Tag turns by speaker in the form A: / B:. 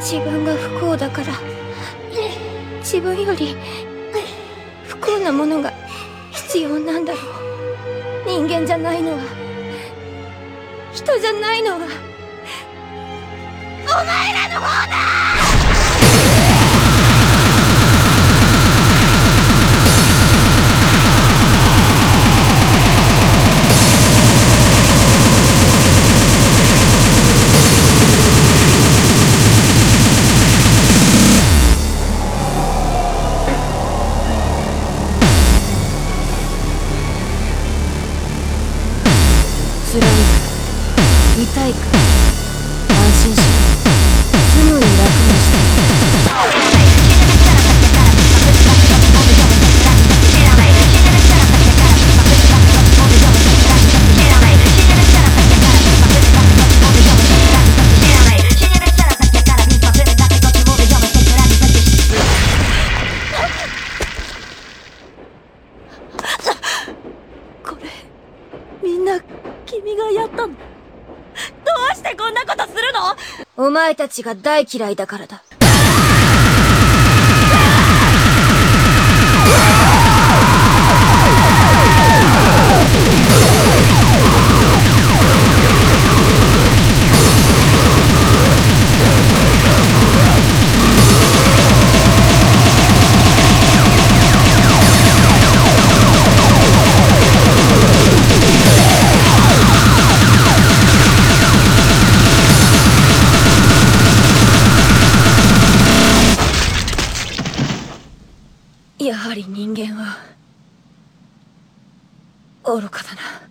A: 自分が不幸だから自分より不幸なものが必要なんだろう。人間じゃないのは、人じゃないのはお前らの方だ。辛いか痛いか安心しろ。すぐに楽にしてこれみんな君がやったの？どうしてこんなことするの？お前たちが大嫌いだからだ。やはり人間は愚かだな。